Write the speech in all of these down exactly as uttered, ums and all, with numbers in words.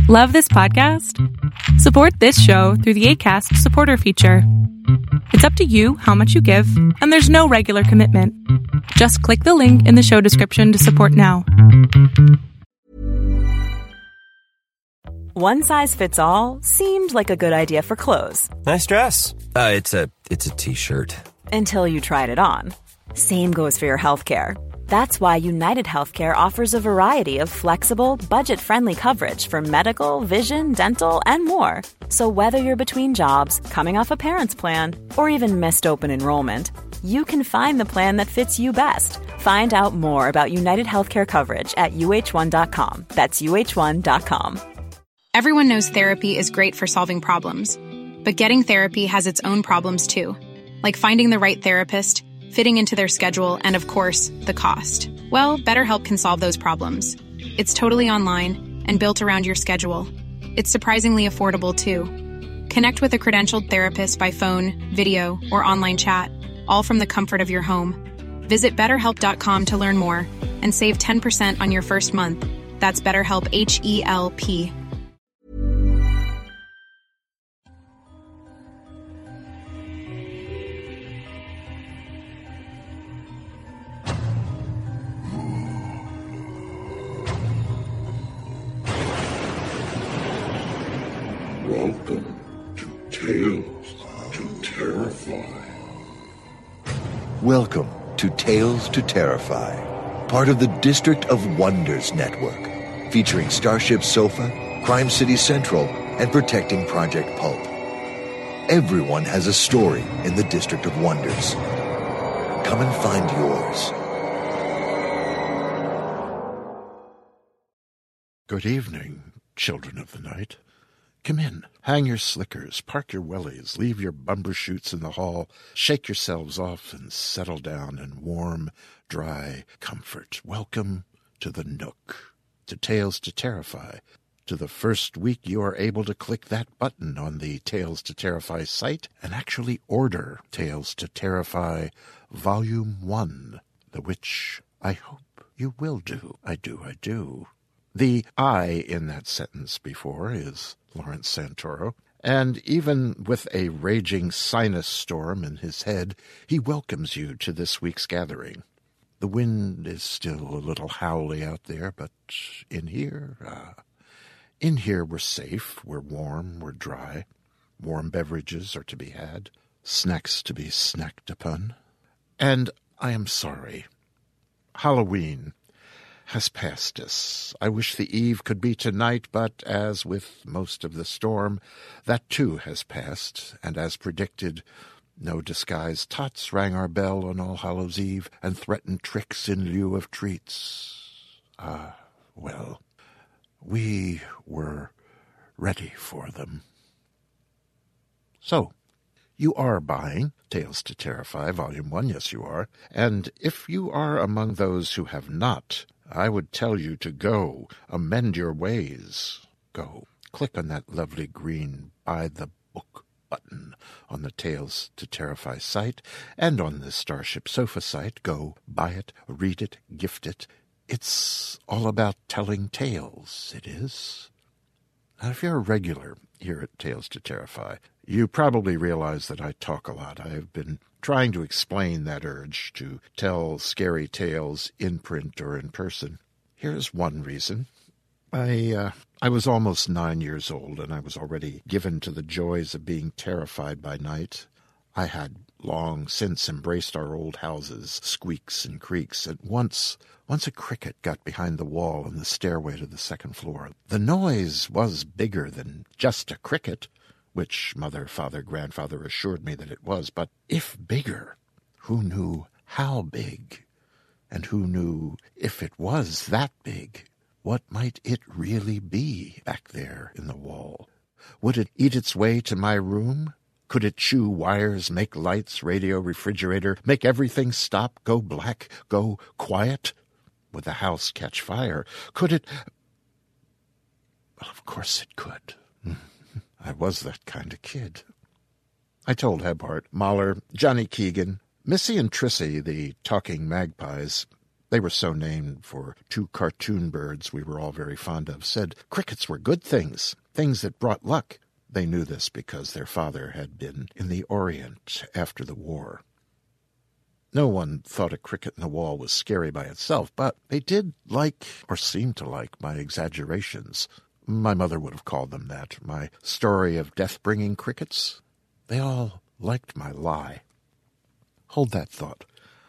Love this podcast? Support this show through the Acast supporter feature. It's up to you how much you give, and there's no regular commitment. Just click the link in the show description to support now. One size fits all seemed like a good idea for clothes. Nice dress. Uh, it's a it's a t-shirt. Until you tried it on. Same goes for your healthcare. That's why United Healthcare offers a variety of flexible, budget-friendly coverage for medical, vision, dental, and more. So whether you're between jobs, coming off a parent's plan, or even missed open enrollment, you can find the plan that fits you best. Find out more about United Healthcare coverage at U H one dot com. That's U H one dot com. Everyone knows therapy is great for solving problems. But getting therapy has its own problems too. Like finding the right therapist, fitting into their schedule, and of course, the cost. Well, BetterHelp can solve those problems. It's totally online and built around your schedule. It's surprisingly affordable too. Connect with a credentialed therapist by phone, video, or online chat, all from the comfort of your home. Visit better help dot com to learn more and save ten percent on your first month. That's BetterHelp, H E L P. Welcome to Tales to Terrify. Welcome to Tales to Terrify, part of the District of Wonders network, featuring Starship Sofa, Crime City Central, and Protecting Project Pulp. Everyone has a story in the District of Wonders. Come and find yours. Good evening, children of the night. Come in, hang your slickers, park your wellies, leave your bumbershoots in the hall, shake yourselves off and settle down in warm, dry comfort. Welcome to the Nook, to Tales to Terrify, to the first week you are able to click that button on the Tales to Terrify site and actually order Tales to Terrify Volume one, the which I hope you will do. I do, I do. The I in that sentence before is Lawrence Santoro, and even with a raging sinus storm in his head, he welcomes you to this week's gathering. The wind is still a little howly out there, but in here, uh, in here we're safe, we're warm, we're dry. Warm beverages are to be had, snacks to be snacked upon. And I am sorry. Halloween has passed us. I wish the eve could be tonight, but as with most of the storm, that too has passed, and as predicted, no disguised tots rang our bell on All Hallows' Eve and threatened tricks in lieu of treats. Ah, well, we were ready for them. So, you are buying Tales to Terrify, Volume one, yes you are, and if you are among those who have not, I would tell you to go, amend your ways. Go, click on that lovely green Buy the Book button on the Tales to Terrify site, and on the Starship Sofa site. Go, buy it, read it, gift it. It's all about telling tales, it is. Now, if you're a regular here at Tales to Terrify, you probably realize that I talk a lot. I have been trying to explain that urge to tell scary tales in print or in person. Here's one reason. I, uh, I was almost nine years old, and I was already given to the joys of being terrified by night. I had long since embraced our old house's squeaks and creaks, and once, once a cricket got behind the wall on the stairway to the second floor. The noise was bigger than just a cricket, which mother, father, grandfather assured me that it was, but if bigger, who knew how big? And who knew if it was that big, what might it really be back there in the wall? Would it eat its way to my room? Could it chew wires, make lights, radio, refrigerator, make everything stop, go black, go quiet? Would the house catch fire? Could it? Well, of course it could. I was that kind of kid. I told Hebhart, Mahler, Johnny Keegan, Missy and Trissy, the talking magpies, They were so named for two cartoon birds we were all very fond of, said crickets were good things, things that brought luck. They knew this because their father had been in the Orient after the war. No one thought a cricket in the wall was scary by itself, but they did like, or seemed to like, my exaggerations. My mother would have called them that. My story of death-bringing crickets. They all liked my lie. Hold that thought.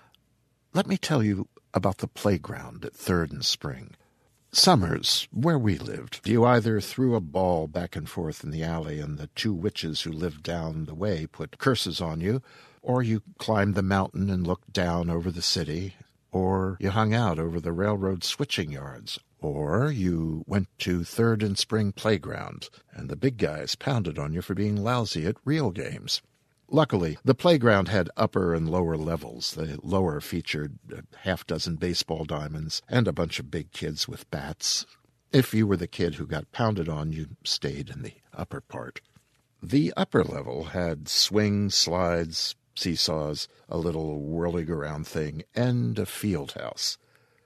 Let me tell you about the playground at Third and Spring. Summers, where we lived, you either threw a ball back and forth in the alley and the two witches who lived down the way put curses on you, or you climbed the mountain and looked down over the city, or you hung out over the railroad switching yards, or you went to Third and Spring Playground, and the big guys pounded on you for being lousy at real games. Luckily, the playground had upper and lower levels. The lower featured a half-dozen baseball diamonds and a bunch of big kids with bats. If you were the kid who got pounded on, you stayed in the upper part. The upper level had swings, slides, seesaws, a little whirling-around thing, and a field house.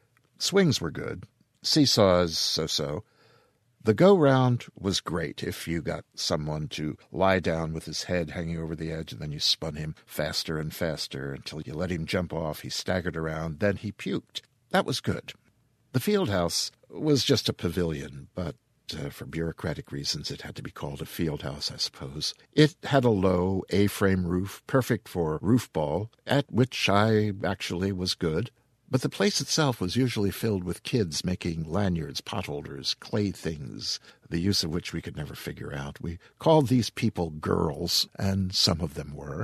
Swings were good. Seesaws, so-so. The go-round was great if you got someone to lie down with his head hanging over the edge, and then you spun him faster and faster until you let him jump off. He staggered around, then he puked. That was good. The field house was just a pavilion, but uh, for bureaucratic reasons it had to be called a field house, I suppose. It had a low A-frame roof, perfect for roof ball, at which I actually was good. But the place itself was usually filled with kids making lanyards, potholders, clay things, the use of which we could never figure out. We called these people girls, and some of them were.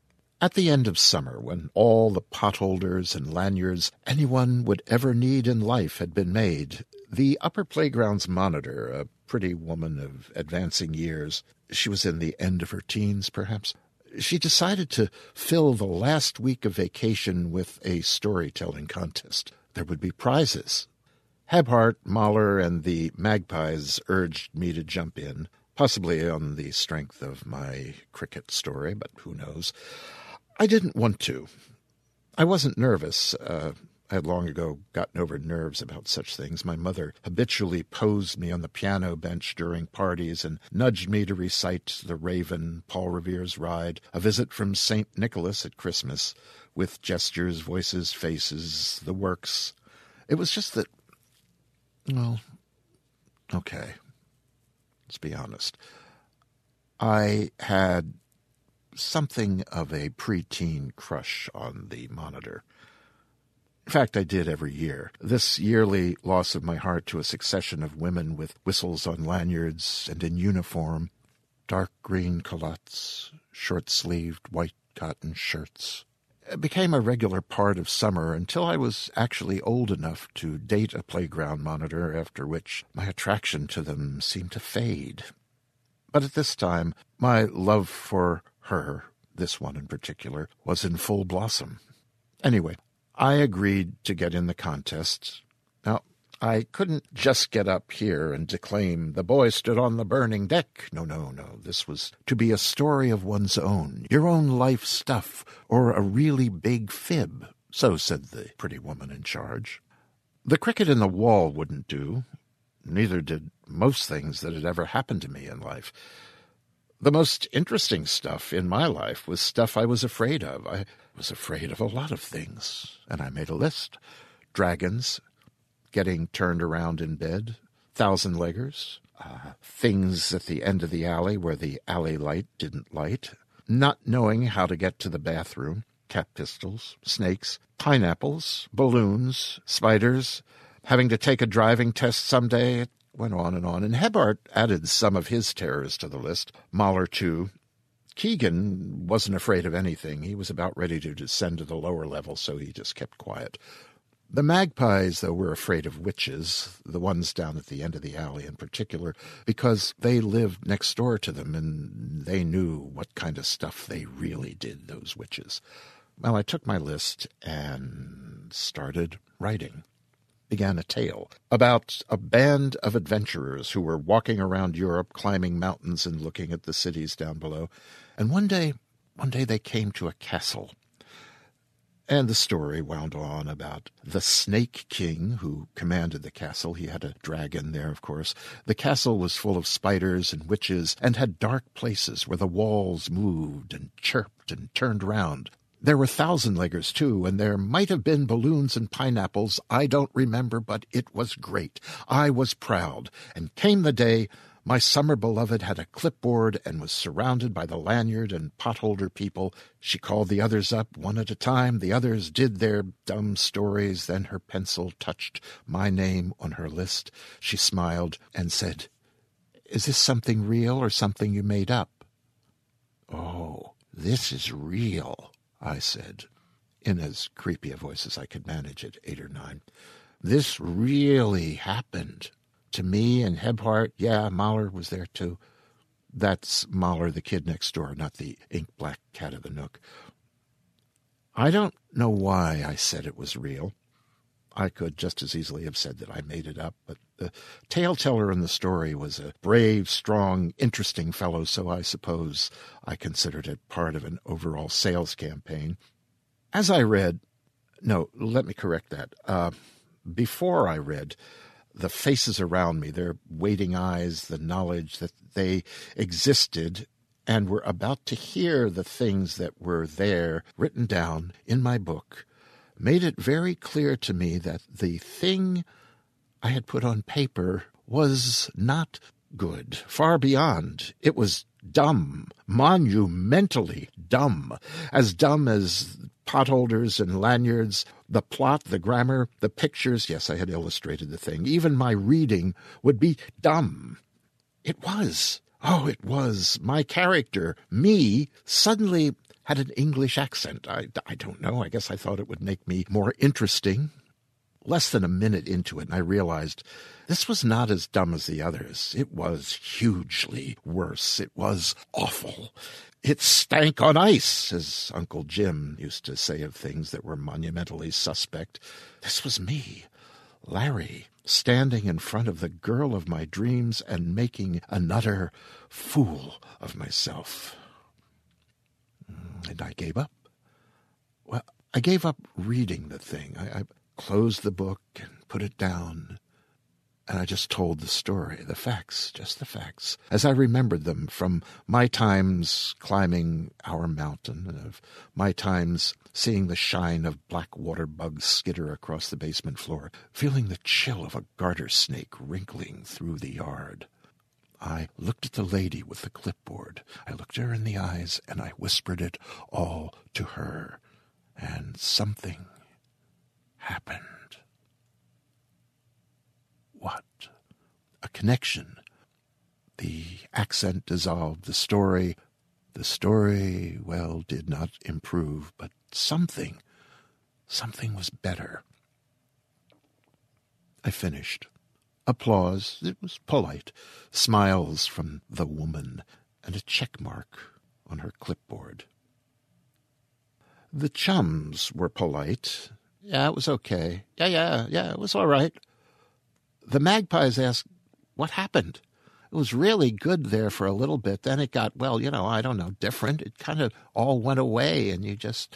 At the end of summer, when all the potholders and lanyards anyone would ever need in life had been made, the upper playground's monitor, a pretty woman of advancing years, she was in the end of her teens, perhaps, she decided to fill the last week of vacation with a storytelling contest. There would be prizes. Hebhart, Mahler, and the Magpies urged me to jump in, possibly on the strength of my cricket story, but who knows. I didn't want to. I wasn't nervous. Uh, I had long ago gotten over nerves about such things. My mother habitually posed me on the piano bench during parties and nudged me to recite The Raven, Paul Revere's Ride, A Visit from Saint Nicholas at Christmas, with gestures, voices, faces, the works. It was just that, well, okay, let's be honest. I had something of a preteen crush on the monitor. In fact, I did every year. This yearly loss of my heart to a succession of women with whistles on lanyards and in uniform, dark green culottes, short-sleeved white cotton shirts, became a regular part of summer until I was actually old enough to date a playground monitor, after which my attraction to them seemed to fade. But at this time, my love for her, this one in particular, was in full blossom. Anyway, I agreed to get in the contest. Now, I couldn't just get up here and declaim, "The boy stood on the burning deck." No, no, no. This was to be a story of one's own, your own life stuff, or a really big fib, so said the pretty woman in charge. The cricket in the wall wouldn't do. Neither did most things that had ever happened to me in life. The most interesting stuff in my life was stuff I was afraid of. I was afraid of a lot of things, and I made a list. Dragons, getting turned around in bed, thousand-leggers, uh, things at the end of the alley where the alley light didn't light, not knowing how to get to the bathroom, cat pistols, snakes, pineapples, balloons, spiders, having to take a driving test someday. It went on and on, and Hebhart added some of his terrors to the list, Mahler too. Keegan wasn't afraid of anything. He was about ready to descend to the lower level, so he just kept quiet. The Magpies, though, were afraid of witches, the ones down at the end of the alley in particular, because they lived next door to them, and they knew what kind of stuff they really did, those witches. Well, I took my list and started writing. Began a tale about a band of adventurers who were walking around Europe, climbing mountains and looking at the cities down below. And one day, one day they came to a castle. And the story wound on about the Snake King who commanded the castle. He had a dragon there, of course. The castle was full of spiders and witches and had dark places where the walls moved and chirped and turned round. There were thousand-leggers, too, and there might have been balloons and pineapples. I don't remember, but it was great. I was proud. And came the day my summer beloved had a clipboard and was surrounded by the lanyard and potholder people. She called the others up one at a time. The others did their dumb stories. Then her pencil touched my name on her list. She smiled and said, "Is this something real or something you made up?" "Oh, this is real," I said, in as creepy a voice as I could manage at eight or nine. "This really happened. To me and Hebhart. Yeah, Mahler was there too." That's Mahler, the kid next door, not the ink-black cat of the Nook. I don't know why I said it was real. I could just as easily have said that I made it up, but the tale-teller in the story was a brave, strong, interesting fellow, so I suppose I considered it part of an overall sales campaign. As I read, no, let me correct that. Uh, before I read, the faces around me, their waiting eyes, the knowledge that they existed and were about to hear the things that were there written down in my book, made it very clear to me that the thing I had put on paper was not good, far beyond. It was dumb, monumentally dumb, as dumb as potholders and lanyards, the plot, the grammar, the pictures. Yes, I had illustrated the thing. Even my reading would be dumb. It was. Oh, it was. My character, me, suddenly had an English accent. I, I don't know. I guess I thought it would make me more interesting. Less than a minute into it, and I realized this was not as dumb as the others. It was hugely worse. It was awful. It stank on ice, as Uncle Jim used to say of things that were monumentally suspect. This was me, Larry, standing in front of the girl of my dreams and making an utter fool of myself. And I gave up. Well, I gave up reading the thing. I, I closed the book and put it down, and I just told the story, the facts, just the facts, as I remembered them from my times climbing our mountain, and of my times seeing the shine of black water bugs skitter across the basement floor, feeling the chill of a garter snake wrinkling through the yard. I looked at the lady with the clipboard. I looked her in the eyes, and I whispered it all to her, and something happened. What? A connection. The accent dissolved. The story, the story, well, did not improve, but something, something was better. I finished. Applause. It was polite. Smiles from the woman, and a check mark on her clipboard. The chums were polite. Yeah, it was okay. Yeah, yeah, yeah, it was all right. The magpies asked, what happened? It was really good there for a little bit. Then it got, well, you know, I don't know, different. It kind of all went away, and you just...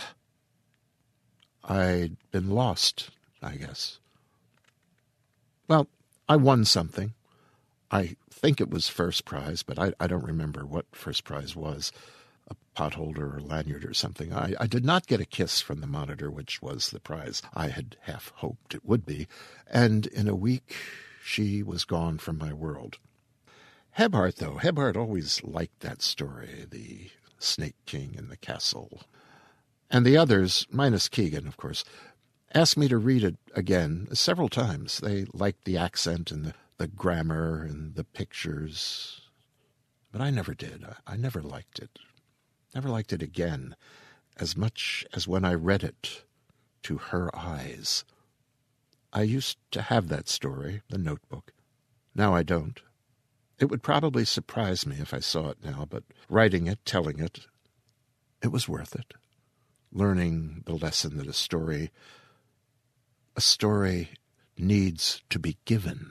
I'd been lost, I guess. Well, I won something. I think it was first prize, but I, I don't remember what first prize was. A potholder or lanyard or something. I, I did not get a kiss from the monitor, which was the prize I had half hoped it would be, and in a week she was gone from my world. Hebhart, though, Hebhart always liked that story, the Snake King in the castle. And the others, minus Keegan, of course, asked me to read it again several times. They liked the accent and the, the grammar and the pictures, but I never did. I, I never liked it. Never liked it again, as much as when I read it to her eyes. I used to have that story, the notebook. Now I don't. It would probably surprise me if I saw it now, but writing it, telling it, it was worth it. Learning the lesson that a story, a story needs to be given.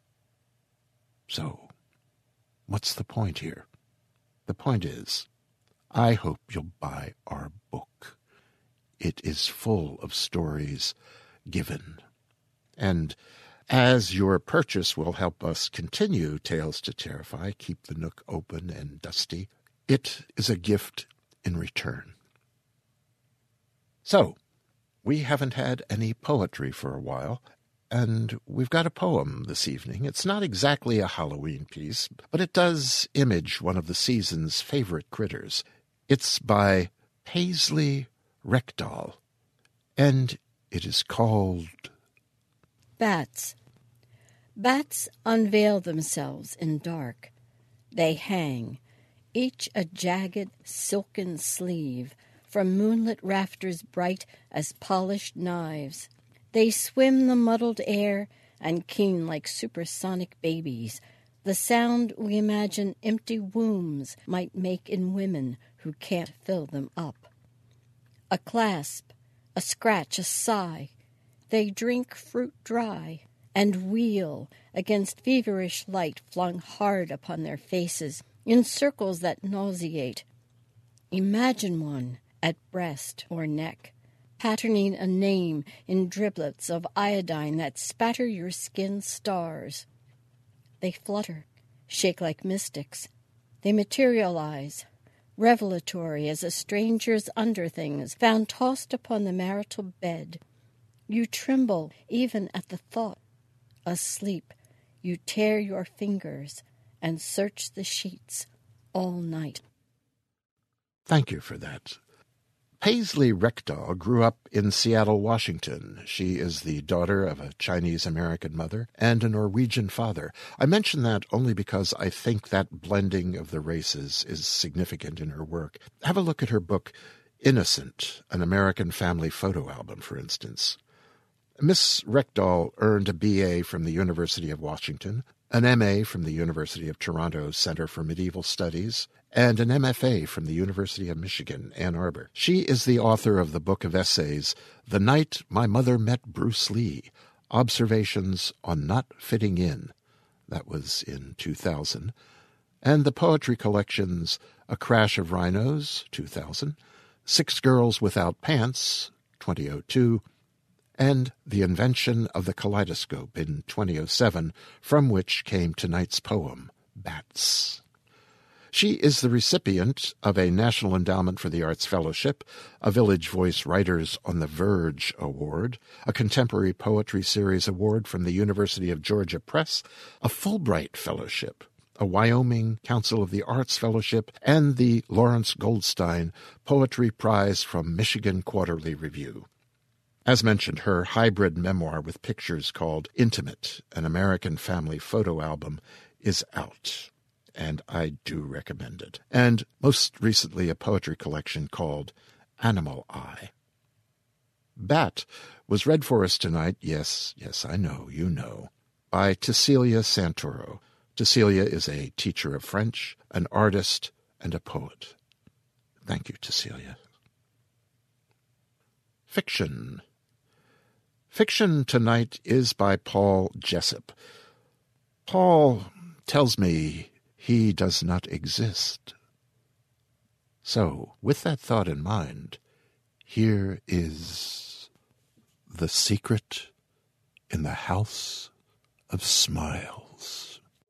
So, what's the point here? The point is, I hope you'll buy our book. it is full of stories given. And as your purchase will help us continue Tales to Terrify, keep the nook open and dusty, it is a gift in return. So, we haven't had any poetry for a while, and we've got a poem this evening. It's not exactly a Halloween piece, but it does image one of the season's favorite critters. It's by Paisley Rekdal, and it is called Bats. Bats unveil themselves in dark. They hang, each a jagged silken sleeve, from moonlit rafters bright as polished knives. They swim the muddled air and keen like supersonic babies, the sound we imagine empty wombs might make in women who can't fill them up. A clasp, a scratch, a sigh. They drink fruit dry and wheel against feverish light flung hard upon their faces in circles that nauseate. Imagine one at breast or neck, patterning a name in driblets of iodine that spatter your skin stars. They flutter, shake like mystics. They materialize, revelatory as a stranger's underthings found tossed upon the marital bed. You tremble even at the thought. Asleep, you tear your fingers and search the sheets all night. Thank you for that. Paisley Rekdal grew up in Seattle, Washington. She is the daughter of a Chinese-American mother and a Norwegian father. I mention that only because I think that blending of the races is significant in her work. Have a look at her book, Innocent, An American Family Photo Album, for instance. Miss Rekdal earned a B A from the University of Washington, an M A from the University of Toronto Center for Medieval Studies, and an M F A from the University of Michigan, Ann Arbor. She is the author of the book of essays, The Night My Mother Met Bruce Lee, Observations on Not Fitting In. That was in two thousand. And the poetry collections A Crash of Rhinos, two thousand, Six Girls Without Pants, twenty oh two, and The Invention of the Kaleidoscope in twenty oh seven, from which came tonight's poem, Bats. She is the recipient of a National Endowment for the Arts Fellowship, a Village Voice Writers on the Verge Award, a Contemporary Poetry Series Award from the University of Georgia Press, a Fulbright Fellowship, a Wyoming Council of the Arts Fellowship, and the Lawrence Goldstein Poetry Prize from Michigan Quarterly Review. As mentioned, her hybrid memoir with pictures called Intimate, An American Family Photo Album, is out, and I do recommend it. And most recently, a poetry collection called Animal Eye. Bat was read for us tonight, yes, yes, I know, you know, by Cecilia Santoro. Cecilia is a teacher of French, an artist, and a poet. Thank you, Cecilia. Fiction. Fiction tonight is by Paul Jessup. Paul tells me he does not exist. So, with that thought in mind, here is The Secret in the House of Smiles.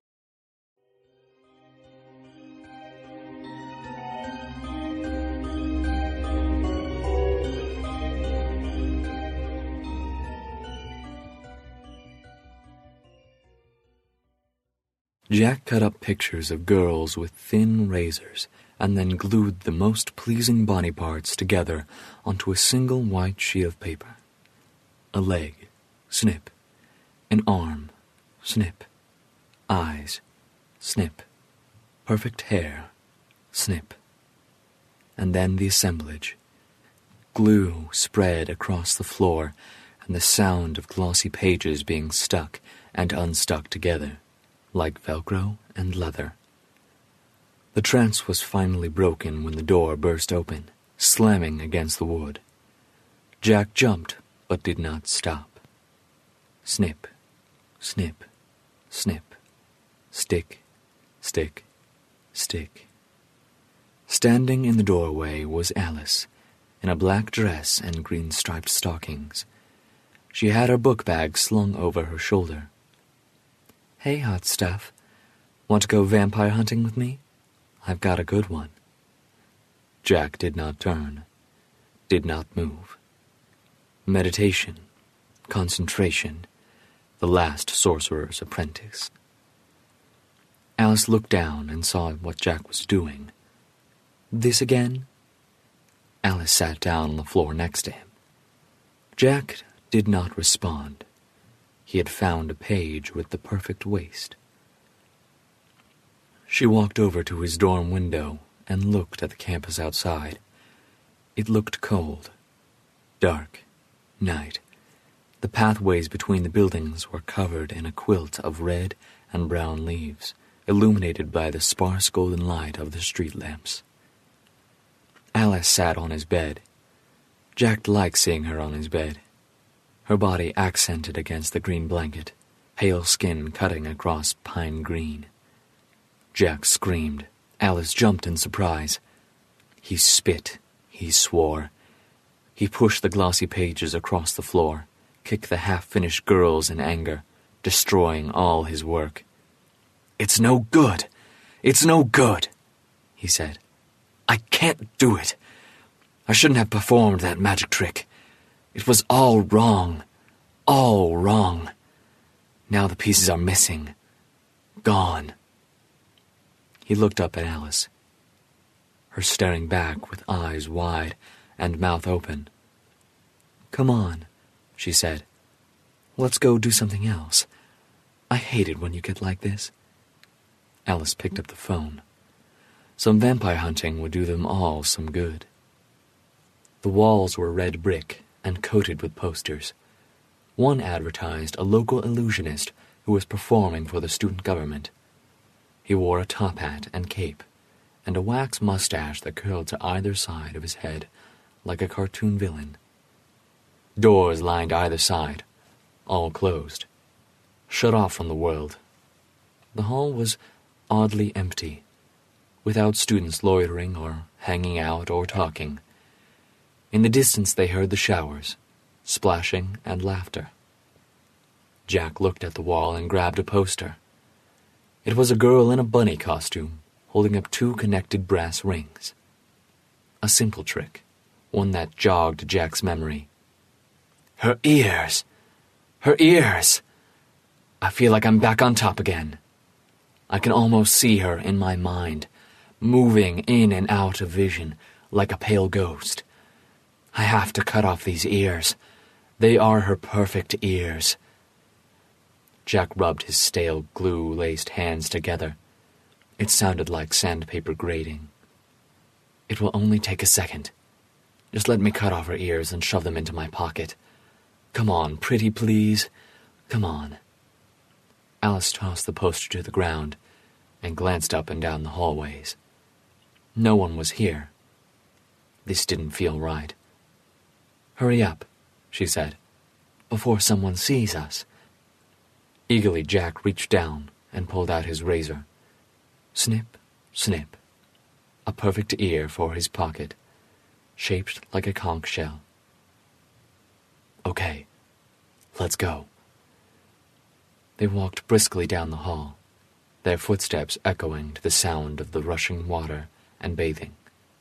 Jack cut up pictures of girls with thin razors and then glued the most pleasing body parts together onto a single white sheet of paper. A leg, snip. An arm, snip. Eyes, snip. Perfect hair, snip. And then the assemblage. Glue spread across the floor and the sound of glossy pages being stuck and unstuck together, like Velcro and leather. The trance was finally broken when the door burst open, slamming against the wood. Jack jumped, but did not stop. Snip, snip, snip, stick, stick, stick. Standing in the doorway was Alice, in a black dress and green-striped stockings. She had her book bag slung over her shoulder. "Hey, hot stuff. Want to go vampire hunting with me? I've got a good one." Jack did not turn, did not move. Meditation, concentration, the last sorcerer's apprentice. Alice looked down and saw what Jack was doing. "This again?" Alice sat down on the floor next to him. Jack did not respond. He had found a page with the perfect waist. She walked over to his dorm window and looked at the campus outside. It looked cold, dark, night. The pathways between the buildings were covered in a quilt of red and brown leaves, illuminated by the sparse golden light of the street lamps. Alice sat on his bed. Jack liked seeing her on his bed. Her body accented against the green blanket, pale skin cutting across pine green. Jack screamed. Alice jumped in surprise. He spit. He swore. He pushed the glossy pages across the floor, kicked the half-finished girls in anger, destroying all his work. "It's no good. It's no good," he said. "I can't do it. I shouldn't have performed that magic trick. It was all wrong. All wrong. Now the pieces are missing. Gone." He looked up at Alice, her staring back with eyes wide and mouth open. "Come on," she said. "Let's go do something else. I hate it when you get like this." Alice picked up the phone. Some vampire hunting would do them all some good. The walls were red brick and coated with posters. One advertised a local illusionist who was performing for the student government. He wore a top hat and cape, and a wax mustache that curled to either side of his head like a cartoon villain. Doors lined either side, all closed, shut off from the world. The hall was oddly empty, without students loitering or hanging out or talking. In the distance they heard the showers, splashing and laughter. Jack looked at the wall and grabbed a poster. It was a girl in a bunny costume, holding up two connected brass rings. A simple trick, one that jogged Jack's memory. Her ears! Her ears! I feel like I'm back on top again. I can almost see her in my mind, moving in and out of vision like a pale ghost. I have to cut off these ears. They are her perfect ears. Jack rubbed his stale, glue-laced hands together. It sounded like sandpaper grating. "It will only take a second. Just let me cut off her ears and shove them into my pocket. Come on, pretty please. Come on." Alice tossed the poster to the ground and glanced up and down the hallways. No one was here. This didn't feel right. "Hurry up," she said, "before someone sees us." Eagerly, Jack reached down and pulled out his razor. Snip, snip. A perfect ear for his pocket, shaped like a conch shell. "Okay, let's go." They walked briskly down the hall, their footsteps echoing to the sound of the rushing water and bathing.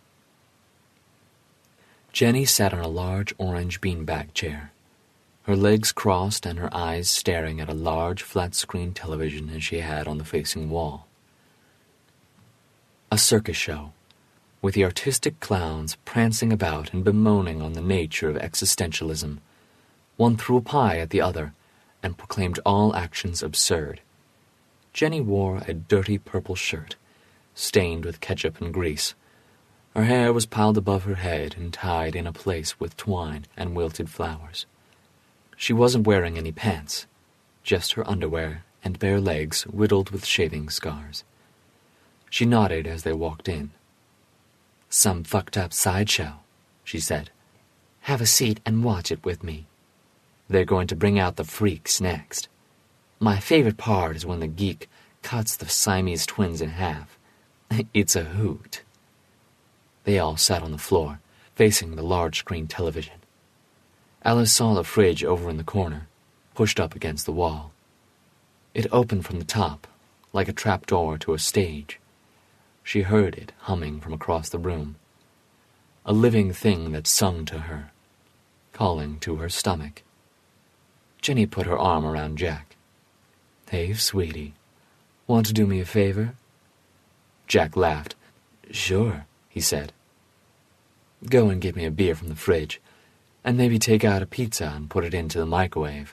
Jenny sat on a large orange beanbag chair, her legs crossed and her eyes staring at a large flat-screen television as she had on the facing wall. A circus show, with the artistic clowns prancing about and bemoaning on the nature of existentialism. One threw a pie at the other and proclaimed all actions absurd. Jenny wore a dirty purple shirt, stained with ketchup and grease. Her hair was piled above her head and tied in a place with twine and wilted flowers. She wasn't wearing any pants, just her underwear and bare legs riddled with shaving scars. She nodded as they walked in. "Some fucked-up sideshow," she said. "Have a seat and watch it with me. They're going to bring out the freaks next. My favorite part is when the geek cuts the Siamese twins in half. It's a hoot." They all sat on the floor, facing the large-screen television. Alice saw the fridge over in the corner, pushed up against the wall. It opened from the top, like a trapdoor to a stage. She heard it humming from across the room, a living thing that sung to her, calling to her stomach. Jenny put her arm around Jack. "Hey, sweetie, want to do me a favor?" Jack laughed. "Sure," he said. "Go and get me a beer from the fridge, and maybe take out a pizza and put it into the microwave."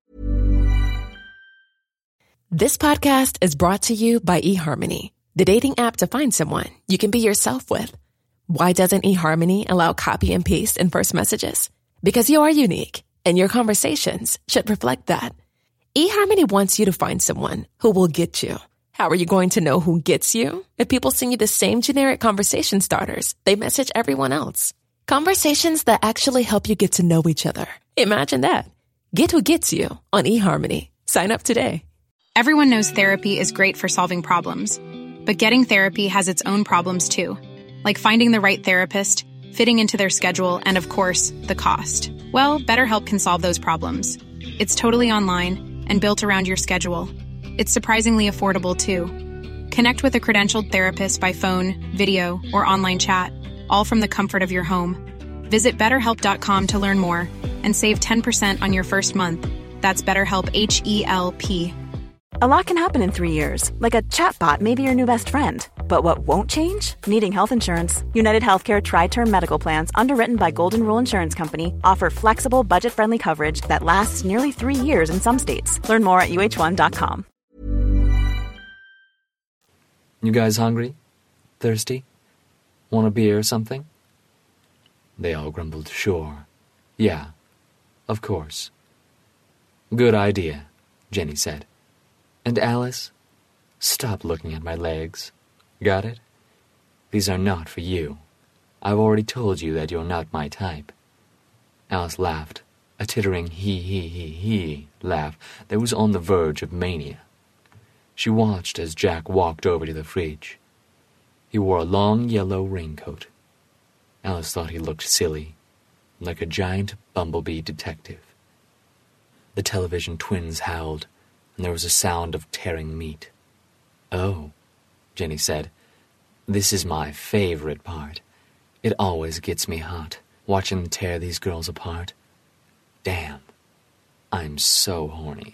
This podcast is brought to you by eHarmony, the dating app to find someone you can be yourself with. Why doesn't eHarmony allow copy and paste in first messages? Because you are unique, and your conversations should reflect that. eHarmony wants you to find someone who will get you. How are you going to know who gets you? If people send you the same generic conversation starters they message everyone else. Conversations that actually help you get to know each other. Imagine that. Get who gets you on eHarmony. Sign up today. Everyone knows therapy is great for solving problems, but getting therapy has its own problems too, like finding the right therapist, fitting into their schedule, and of course, the cost. Well, BetterHelp can solve those problems. It's totally online and built around your schedule. It's surprisingly affordable too. Connect with a credentialed therapist by phone, video, or online chat, all from the comfort of your home. Visit better help dot com to learn more and save ten percent on your first month. That's BetterHelp, H E L P. A lot can happen in three years, like a chatbot may be your new best friend. But what won't change? Needing health insurance. United Healthcare Tri-Term Medical Plans, underwritten by Golden Rule Insurance Company, offer flexible, budget-friendly coverage that lasts nearly three years in some states. Learn more at U H one dot com. "You guys hungry? Thirsty? Want a beer or something?" They all grumbled, "Sure. Yeah. Of course." "Good idea," Jenny said. "And Alice, stop looking at my legs. Got it? These are not for you. I've already told you that you're not my type." Alice laughed, a tittering he-he-he-he laugh that was on the verge of mania. She watched as Jack walked over to the fridge. He wore a long yellow raincoat. Alice thought he looked silly, like a giant bumblebee detective. The television twins howled, and there was a sound of tearing meat. "Oh," Jenny said, "this is my favorite part. It always gets me hot, watching them tear these girls apart. Damn, I'm so horny."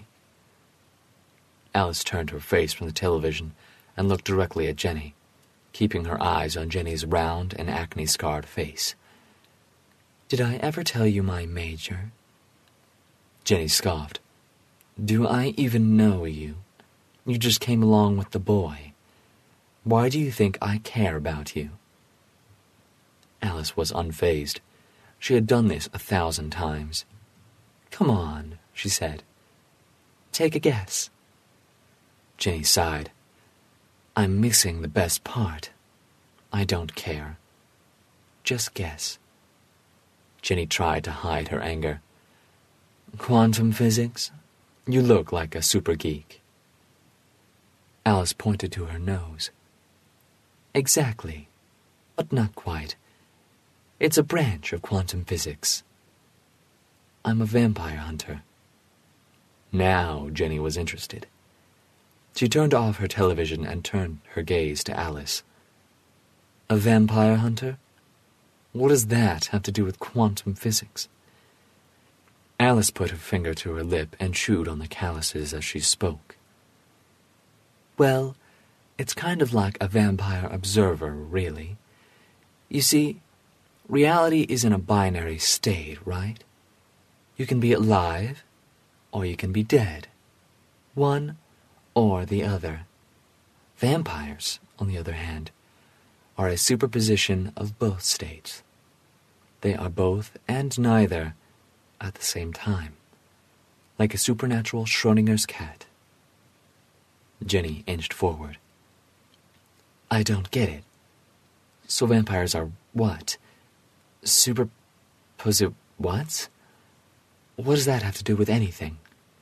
Alice turned her face from the television and looked directly at Jenny, keeping her eyes on Jenny's round and acne-scarred face. "Did I ever tell you my major?" Jenny scoffed. "Do I even know you? You just came along with the boy. Why do you think I care about you?" Alice was unfazed. She had done this a thousand times. "Come on," she said. "Take a guess." Jenny sighed. "I'm missing the best part. I don't care. Just guess." Jenny tried to hide her anger. "Quantum physics? You look like a super geek." Alice pointed to her nose. "Exactly, but not quite. It's a branch of quantum physics. I'm a vampire hunter." Now Jenny was interested. She turned off her television and turned her gaze to Alice. "A vampire hunter? What does that have to do with quantum physics?" Alice put her finger to her lip and chewed on the calluses as she spoke. "Well, it's kind of like a vampire observer, really. You see, reality is in a binary state, right? You can be alive, or you can be dead. One or the other. Vampires, on the other hand, are a superposition of both states. They are both and neither at the same time, like a supernatural Schrodinger's cat." Jenny inched forward. "I don't get it. So vampires are what? Superposi... what? What does that have to do with anything?"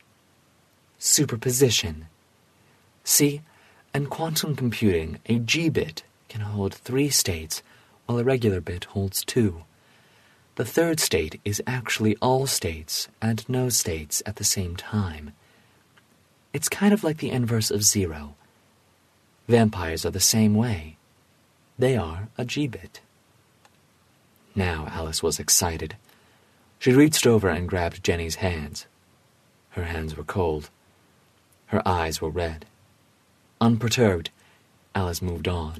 "Superposition. See, in quantum computing, a G-bit can hold three states, while a regular bit holds two. The third state is actually all states and no states at the same time. It's kind of like the inverse of zero. Vampires are the same way. They are a G-bit. Now Alice was excited. She reached over and grabbed Jenny's hands. Her hands were cold. Her eyes were red. Unperturbed, Alice moved on.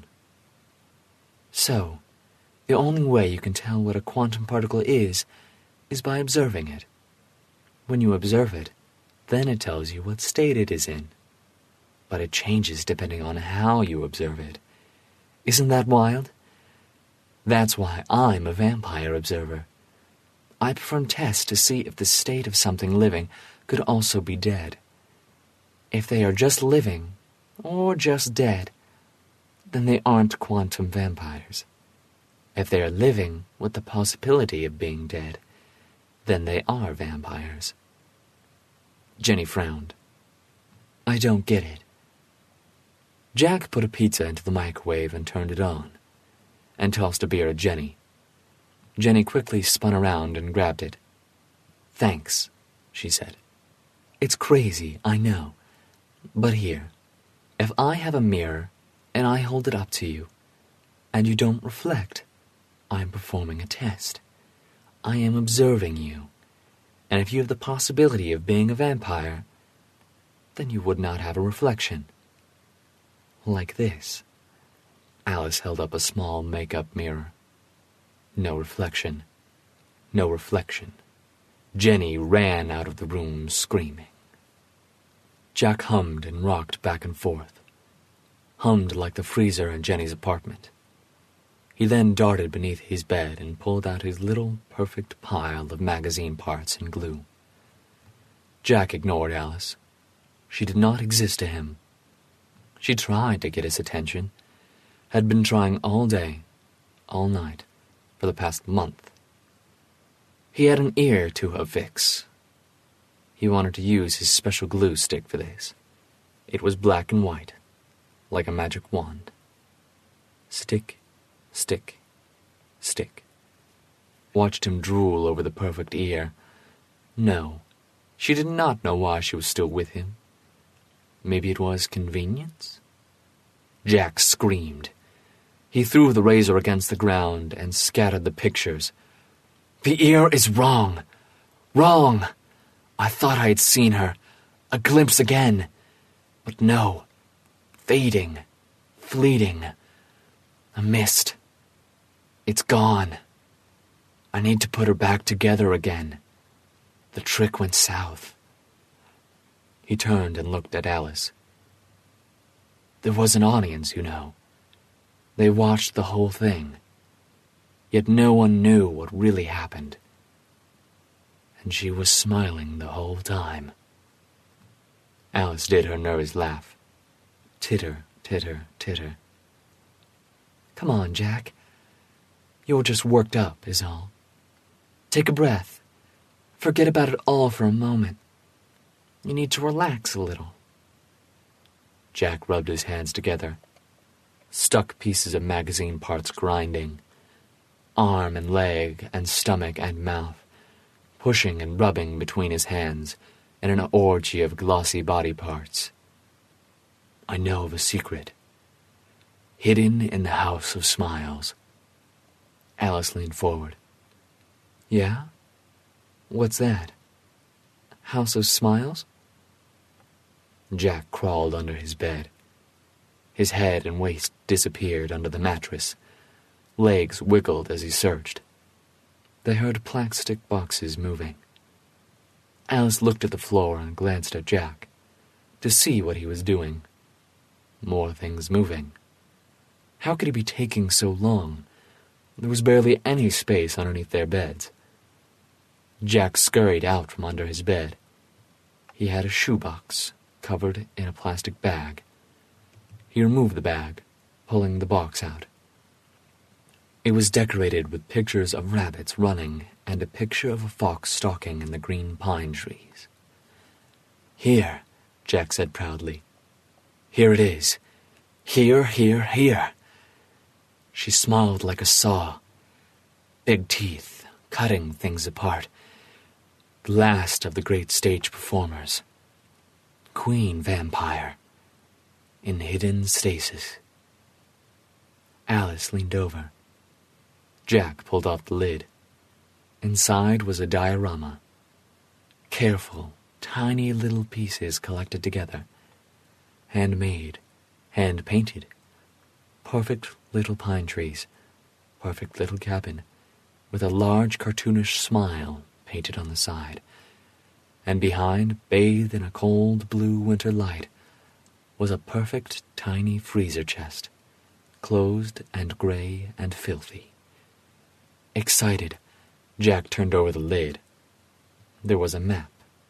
So, the only way you can tell what a quantum particle is, is by observing it. When you observe it, then it tells you what state it is in. But it changes depending on how you observe it. Isn't that wild? That's why I'm a vampire observer. I perform tests to see if the state of something living could also be dead. If they are just living, or just dead, then they aren't quantum vampires. If they are living with the possibility of being dead, then they are vampires. Jenny frowned. I don't get it. Jack put a pizza into the microwave and turned it on, and tossed a beer at Jenny. Jenny quickly spun around and grabbed it. Thanks, she said. It's crazy, I know. But here, if I have a mirror and I hold it up to you, and you don't reflect, I'm performing a test. I am observing you. And if you have the possibility of being a vampire, then you would not have a reflection. Like this. Alice held up a small make-up mirror. No reflection. No reflection. Jenny ran out of the room screaming. Jack hummed and rocked back and forth. Hummed like the freezer in Jenny's apartment. He then darted beneath his bed and pulled out his little perfect pile of magazine parts and glue. Jack ignored Alice. She did not exist to him. She tried to get his attention, had been trying all day, all night, for the past month. He had an ear to a Vicks. He wanted to use his special glue stick for this. It was black and white, like a magic wand. Stick, stick, stick. Watched him drool over the perfect ear. No, she did not know why she was still with him. Maybe it was convenience? Jack screamed. He threw the razor against the ground and scattered the pictures. The ear is wrong. Wrong. I thought I had seen her. A glimpse again. But no. Fading. Fleeting. A mist. It's gone. I need to put her back together again. The trick went south. He turned and looked at Alice. There was an audience, you know. They watched the whole thing. Yet no one knew what really happened. And she was smiling the whole time. Alice did her nervous laugh. Titter, titter, titter. Come on, Jack. You're just worked up, is all. Take a breath. Forget about it all for a moment. You need to relax a little. Jack rubbed his hands together, stuck pieces of magazine parts grinding, arm and leg and stomach and mouth, pushing and rubbing between his hands in an orgy of glossy body parts. I know of a secret, hidden in the House of Smiles. Alice leaned forward. Yeah? What's that? House of Smiles? Jack crawled under his bed. His head and waist disappeared under the mattress. Legs wiggled as he searched. They heard plastic boxes moving. Alice looked at the floor and glanced at Jack, to see what he was doing. More things moving. How could he be taking so long? There was barely any space underneath their beds. Jack scurried out from under his bed. He had a shoebox covered in a plastic bag. He removed the bag, pulling the box out. It was decorated with pictures of rabbits running and a picture of a fox stalking in the green pine trees. Here, Jack said proudly. Here it is. Here, here, here. She smiled like a saw. Big teeth, cutting things apart. The last of the great stage performers. Queen Vampire. In hidden stasis. Alice leaned over. Jack pulled off the lid. Inside was a diorama. Careful, tiny little pieces collected together. Handmade, hand-painted. Perfect little pine trees. Perfect little cabin, with a large cartoonish smile painted on the side. And behind, bathed in a cold blue winter light, was a perfect tiny freezer chest, closed and gray and filthy. Excited, Jack turned over the lid. There was a map.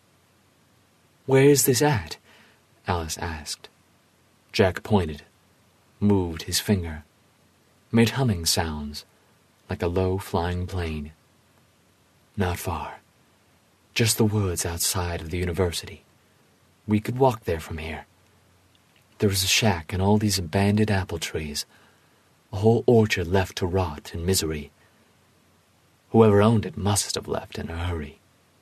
"Where is this at?" Alice asked. Jack pointed, moved his finger, made humming sounds like a low-flying plane. "Not far. Just the woods outside of the university. We could walk there from here. There is a shack and all these abandoned apple trees, a whole orchard left to rot in misery. Whoever owned it must have left in a hurry."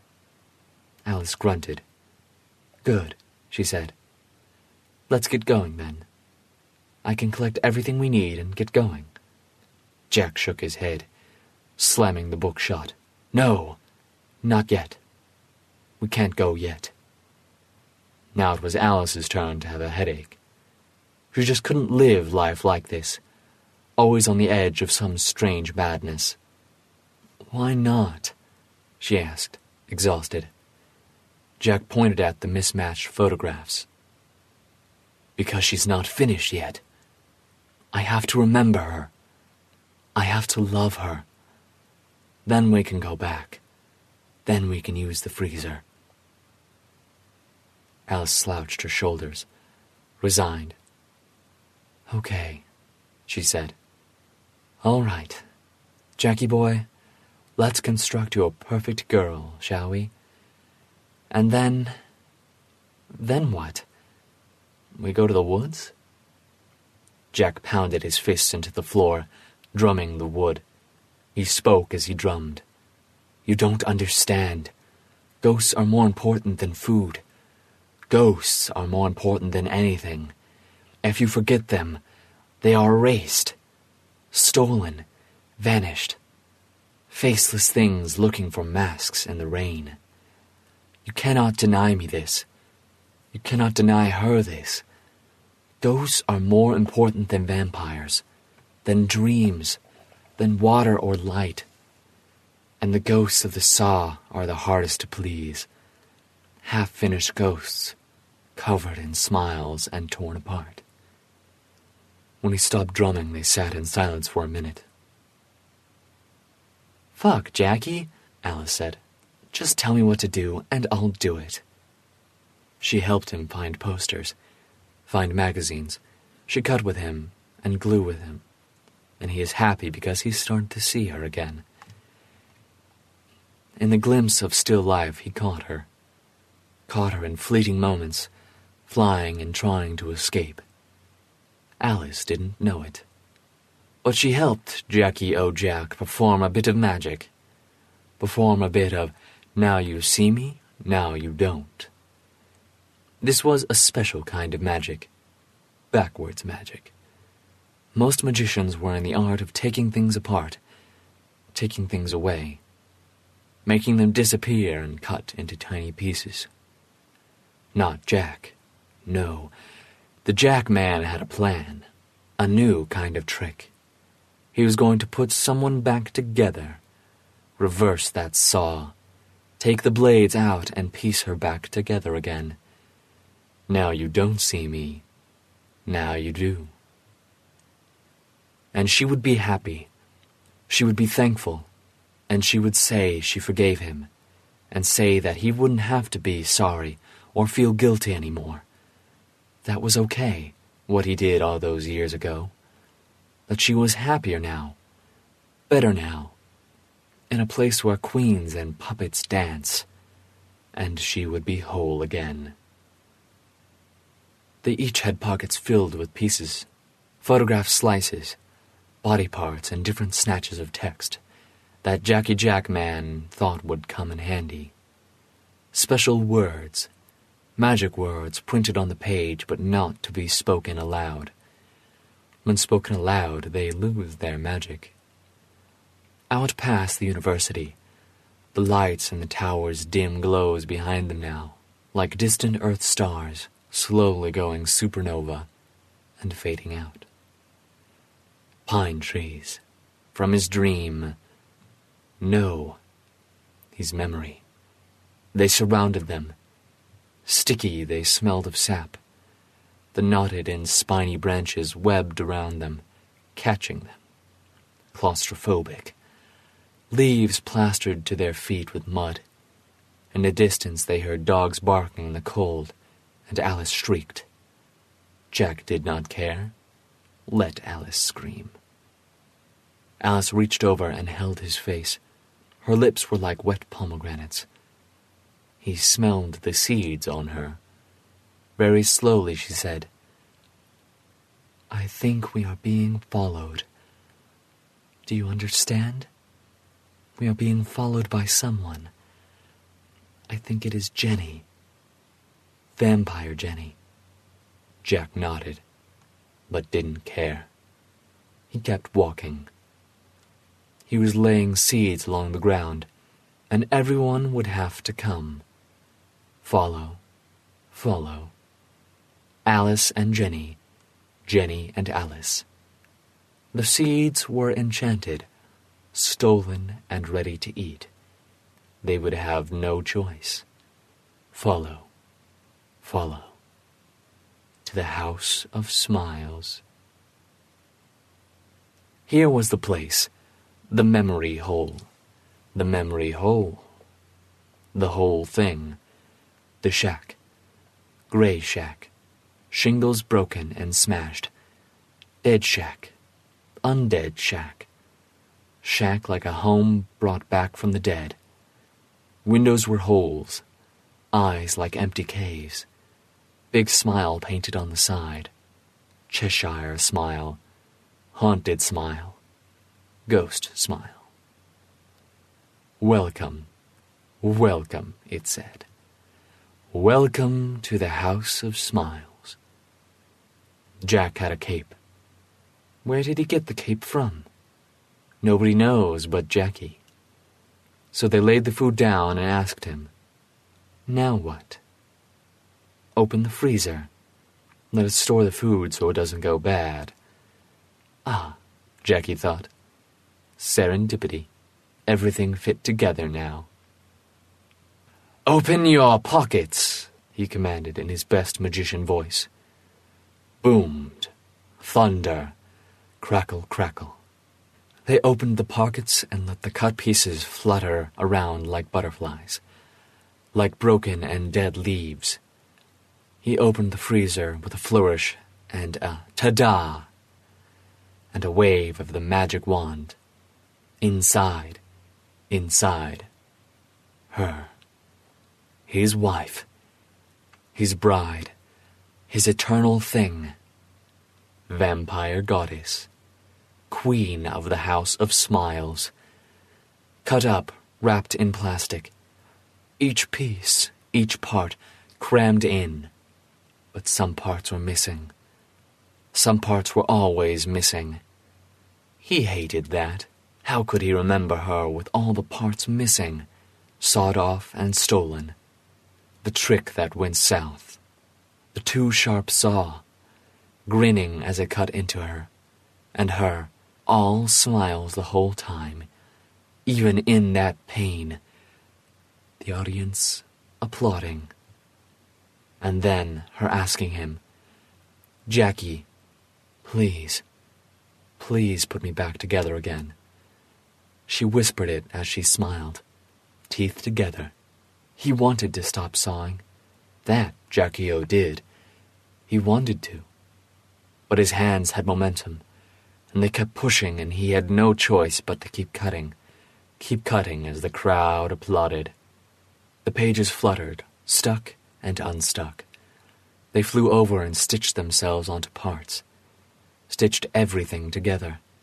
Alice grunted. "Good," she said. "Let's get going, then. I can collect everything we need and get going." Jack shook his head, slamming the book shut. "No, not yet. We can't go yet." Now it was Alice's turn to have a headache. She just couldn't live life like this, always on the edge of some strange madness. "Why not?" she asked, exhausted. Jack pointed at the mismatched photographs. "Because she's not finished yet. I have to remember her. I have to love her. Then we can go back. Then we can use the freezer." Alice slouched her shoulders, resigned. "Okay," she said. "All right. Jackie boy, let's construct you a perfect girl, shall we? And then... then what? We go to the woods?" Jack pounded his fists into the floor, drumming the wood. He spoke as he drummed. "You don't understand. Ghosts are more important than food. Ghosts are more important than anything. If you forget them, they are erased, stolen, vanished. Faceless things looking for masks in the rain. You cannot deny me this. You cannot deny her this. Ghosts are more important than vampires, than dreams, than water or light. And the ghosts of the saw are the hardest to please. Half-finished ghosts, covered in smiles and torn apart." When he stopped drumming, they sat in silence for a minute. "Fuck, Jackie," Alice said. "Just tell me what to do, and I'll do it." She helped him find posters, find magazines. She cut with him and glue with him, and he is happy because he's starting to see her again. In the glimpse of still life, he caught her. Caught her in fleeting moments, flying and trying to escape. Alice didn't know it. But she helped Jackie O. Jack perform a bit of magic. Perform a bit of, now you see me, now you don't. This was a special kind of magic. Backwards magic. Most magicians were in the art of taking things apart, taking things away, making them disappear and cut into tiny pieces. Not Jack. No. The Jack man had a plan, a new kind of trick. He was going to put someone back together, reverse that saw, take the blades out and piece her back together again. Now you don't see me. Now you do. And she would be happy. She would be thankful. And she would say she forgave him, and say that he wouldn't have to be sorry or feel guilty anymore. That was okay, what he did all those years ago. That she was happier now, better now, in a place where queens and puppets dance, and she would be whole again. They each had pockets filled with pieces, photograph slices, body parts, and different snatches of text, that Jackie Jack man thought would come in handy. Special words, magic words printed on the page but not to be spoken aloud. When spoken aloud, they lose their magic. Out past the university, the lights in the tower's dim glows behind them now, like distant Earth stars, slowly going supernova and fading out. Pine trees, from his dream, no, his memory. They surrounded them. Sticky, they smelled of sap. The knotted and spiny branches webbed around them, catching them. Claustrophobic. Leaves plastered to their feet with mud. In the distance they heard dogs barking in the cold, and Alice shrieked. Jack did not care. Let Alice scream. Alice reached over and held his face. Her lips were like wet pomegranates. He smelled the seeds on her. Very slowly she said, "I think we are being followed. Do you understand? We are being followed by someone. I think it is Jenny. Vampire Jenny." Jack nodded, but didn't care. He kept walking. He was laying seeds along the ground, and everyone would have to come. Follow, follow. Alice and Jenny, Jenny and Alice. The seeds were enchanted, stolen and ready to eat. They would have no choice. Follow, follow. To the House of Smiles. Here was the place, the memory hole, the memory hole, the whole thing, the shack, gray shack, shingles broken and smashed, dead shack, undead shack, shack like a home brought back from the dead. Windows were holes, eyes like empty caves, big smile painted on the side, Cheshire smile, haunted smile, ghost smile. Welcome, welcome, it said. Welcome to the House of Smiles. Jack had a cape. Where did he get the cape from? Nobody knows but Jackie. So they laid the food down and asked him, "Now what?" "Open the freezer. Let us store the food so it doesn't go bad." Ah, Jackie thought. Serendipity. Everything fit together now. "Open your pockets," he commanded in his best magician voice. Boomed. Thunder. Crackle, crackle. They opened the pockets and let the cut pieces flutter around like butterflies, like broken and dead leaves. He opened the freezer with a flourish and a ta-da, and a wave of the magic wand. Inside, inside, her. His wife, his bride, his eternal thing, vampire goddess, queen of the House of Smiles, cut up, wrapped in plastic, each piece, each part, crammed in, but some parts were missing. Some parts were always missing. He hated that. How could he remember her with all the parts missing, sawed off and stolen? The trick that went south. The too-sharp saw, grinning as it cut into her, and her, all smiles the whole time, even in that pain. The audience applauding. And then her asking him, "Jackie, please, please put me back together again." She whispered it as she smiled, teeth together. He wanted to stop sawing. That Jackie O did. He wanted to. But his hands had momentum, and they kept pushing, and he had no choice but to keep cutting, keep cutting as the crowd applauded. The pages fluttered, stuck and unstuck. They flew over and stitched themselves onto parts, stitched everything together.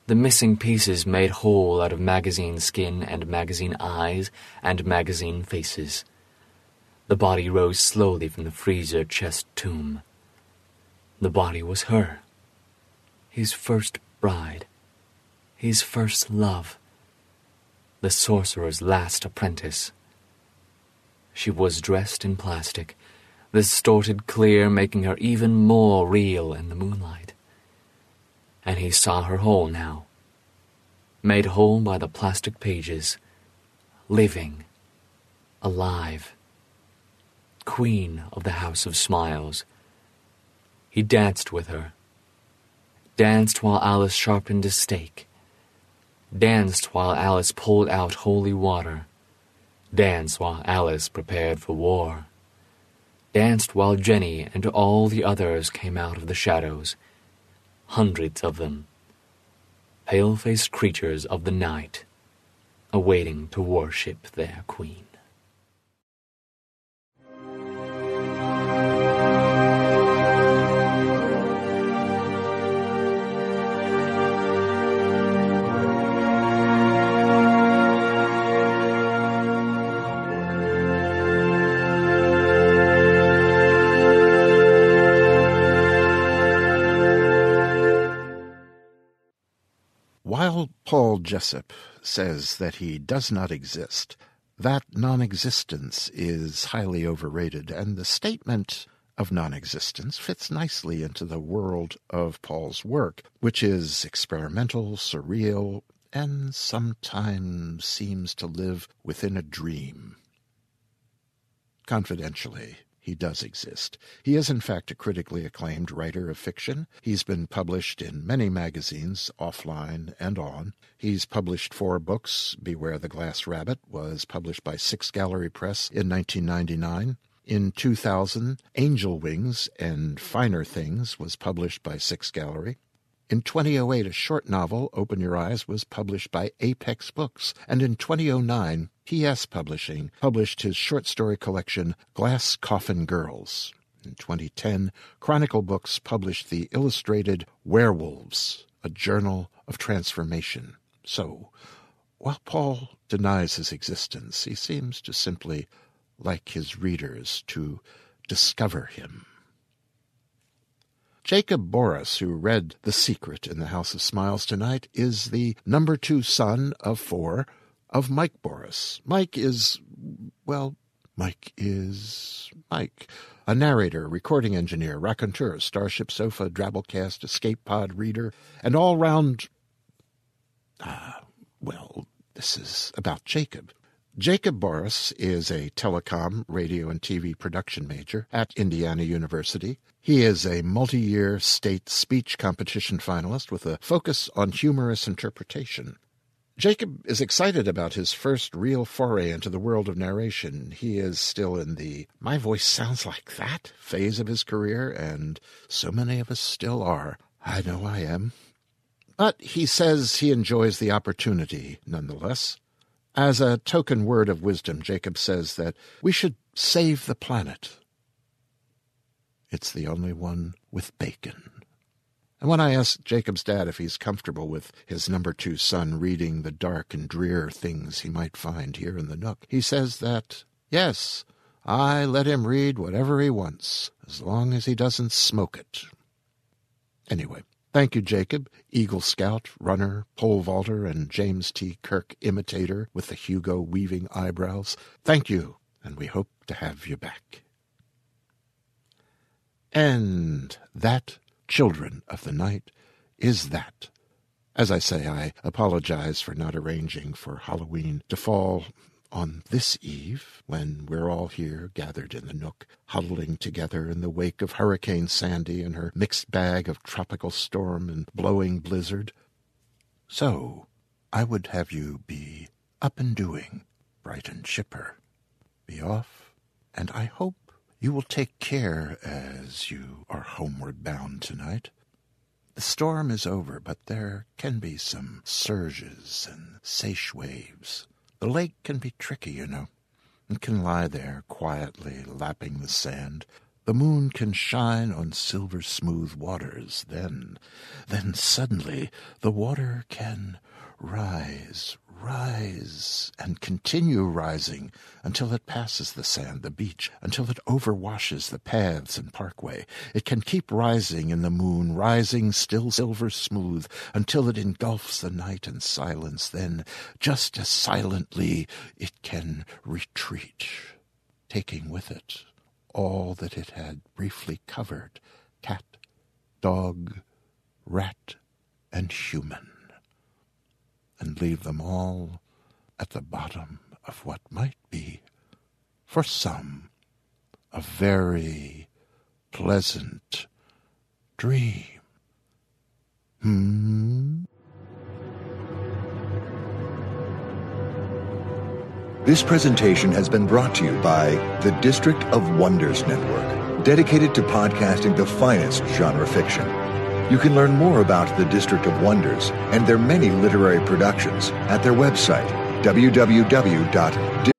The missing pieces made whole out of magazine skin and magazine eyes and magazine faces. The body rose slowly from the freezer chest tomb. The body was her. His first bride. His first love. The sorcerer's last apprentice. She was dressed in plastic, the distorted clear making her even more real in the moonlight. And he saw her whole now, made whole by the plastic pages, living, alive, queen of the House of Smiles. He danced with her, danced while Alice sharpened a stake, danced while Alice pulled out holy water, danced while Alice prepared for war, danced while Jenny and all the others came out of the shadows, hundreds of them, pale-faced creatures of the night, awaiting to worship their queen. While Paul Jessup says that he does not exist, that non-existence is highly overrated, and the statement of non-existence fits nicely into the world of Paul's work, which is experimental, surreal, and sometimes seems to live within a dream. Confidentially, he does exist. He is, in fact, a critically acclaimed writer of fiction. He's been published in many magazines, offline and on. He's published four books. Beware the Glass Rabbit was published by Six Gallery Press in nineteen ninety-nine. In two thousand, Angel Wings and Finer Things was published by Six Gallery. In twenty oh eight, a short novel, Open Your Eyes, was published by Apex Books, and in twenty oh nine, P S Publishing published his short story collection, Glass Coffin Girls. In twenty ten, Chronicle Books published the illustrated Werewolves, a journal of transformation. So, while Paul denies his existence, he seems to simply like his readers to discover him. Jacob Borras, who read The Secret in the House of Smiles tonight, is the number two son of four of Mike Borras. Mike is, well, Mike is Mike, a narrator, recording engineer, raconteur, Starship Sofa, Drabblecast, Escape Pod reader, and all-round, ah, uh, well, this is about Jacob. Jacob Borras is a telecom, radio, and T V production major at Indiana University. He is a multi-year state speech competition finalist with a focus on humorous interpretation. Jacob is excited about his first real foray into the world of narration. He is still in the "my voice sounds like that" phase of his career, and so many of us still are. I know I am. But he says he enjoys the opportunity nonetheless. As a token word of wisdom, Jacob says that we should save the planet. It's the only one with bacon. And when I asked Jacob's dad if he's comfortable with his number two son reading the dark and drear things he might find here in the Nook, he says that, yes, I let him read whatever he wants, as long as he doesn't smoke it. Anyway, thank you, Jacob, Eagle Scout, runner, pole vaulter, and James T. Kirk imitator with the Hugo weaving eyebrows. Thank you, and we hope to have you back. And that, children of the night, is that. As I say, I apologize for not arranging for Halloween to fall on this eve, when we're all here gathered in the Nook, huddling together in the wake of Hurricane Sandy and her mixed bag of tropical storm and blowing blizzard. So, I would have you be up and doing, bright and chipper. Be off, and I hope you will take care as you are homeward bound tonight. The storm is over, but there can be some surges and seiche waves. The lake can be tricky, you know, and can lie there quietly lapping the sand. The moon can shine on silver smooth waters. Then, then suddenly the water can rise, rise, and continue rising until it passes the sand, the beach, until it overwashes the paths and parkway. It can keep rising in the moon, rising still silver smooth, until it engulfs the night in silence. Then, just as silently, it can retreat, taking with it all that it had briefly covered, cat, dog, rat, and human, and leave them all at the bottom of what might be, for some, a very pleasant dream. Hmm? This presentation has been brought to you by the District of Wonders Network, dedicated to podcasting the finest genre fiction. You can learn more about the District of Wonders and their many literary productions at their website, w w w dot district.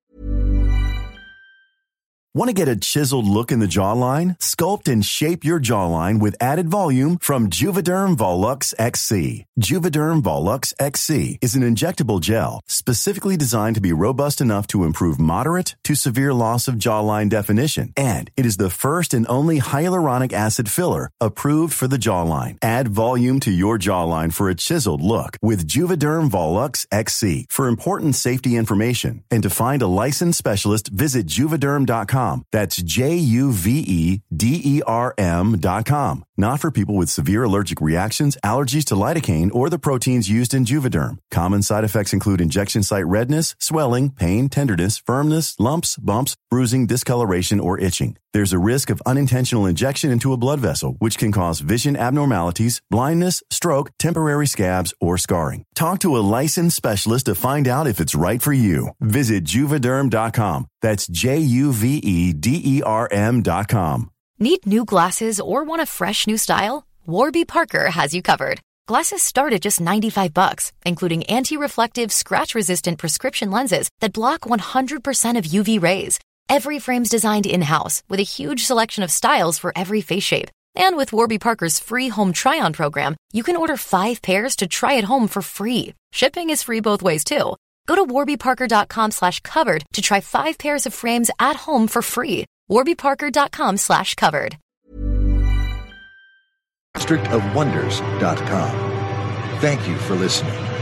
Want to get a chiseled look in the jawline? Sculpt and shape your jawline with added volume from Juvederm Volux X C. Juvederm Volux X C is an injectable gel specifically designed to be robust enough to improve moderate to severe loss of jawline definition. And it is the first and only hyaluronic acid filler approved for the jawline. Add volume to your jawline for a chiseled look with Juvederm Volux X C. For important safety information and to find a licensed specialist, visit juvederm dot com. That's J U V E D E R M dot com. Not for people with severe allergic reactions, allergies to lidocaine, or the proteins used in Juvederm. Common side effects include injection site redness, swelling, pain, tenderness, firmness, lumps, bumps, bruising, discoloration, or itching. There's a risk of unintentional injection into a blood vessel, which can cause vision abnormalities, blindness, stroke, temporary scabs, or scarring. Talk to a licensed specialist to find out if it's right for you. Visit juvederm dot com. That's J U V E D E R M dot com. Need new glasses or want a fresh new style? Warby Parker has you covered. Glasses start at just ninety-five bucks, including anti-reflective, scratch-resistant prescription lenses that block one hundred percent of U V rays. Every frame's designed in-house with a huge selection of styles for every face shape. And with Warby Parker's free home try-on program, you can order five pairs to try at home for free. Shipping is free both ways, too. Go to warby parker dot com slash covered to try five pairs of frames at home for free. warby parker dot com slash covered. district of wonders dot com. Thank you for listening.